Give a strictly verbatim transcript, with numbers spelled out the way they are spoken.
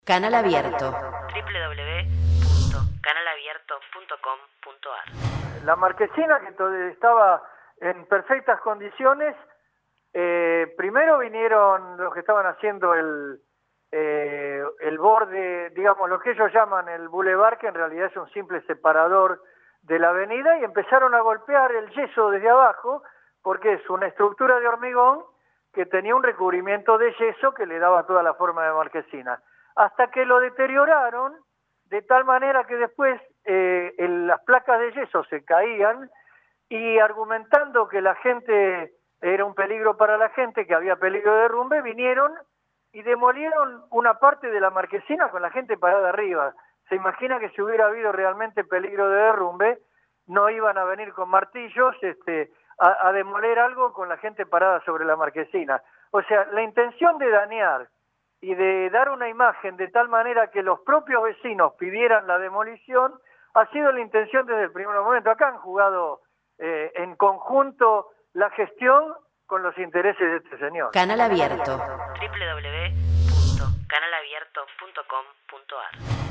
Canal Abierto. doble u doble u doble u punto canal abierto punto com punto a r. La marquesina, que todavía estaba en perfectas condiciones, eh, primero vinieron los que estaban haciendo el, eh, el borde, digamos, lo que ellos llaman el bulevar, que en realidad es un simple separador de la avenida, y empezaron a golpear el yeso desde abajo, porque es una estructura de hormigón que tenía un recubrimiento de yeso que le daba toda la forma de marquesina, hasta que lo deterioraron de tal manera que después eh, el, las placas de yeso se caían, y argumentando que la gente era un peligro para la gente, que había peligro de derrumbe, vinieron y demolieron una parte de la marquesina con la gente parada arriba. Se imagina que si hubiera habido realmente peligro de derrumbe, no iban a venir con martillos este, a, a demoler algo con la gente parada sobre la marquesina. O sea, la intención de dañar y de dar una imagen de tal manera que los propios vecinos pidieran la demolición, ha sido la intención desde el primer momento. Acá han jugado eh, en conjunto la gestión con los intereses de este señor. Canal Abierto. doble u doble u doble u punto canal abierto punto com punto a r.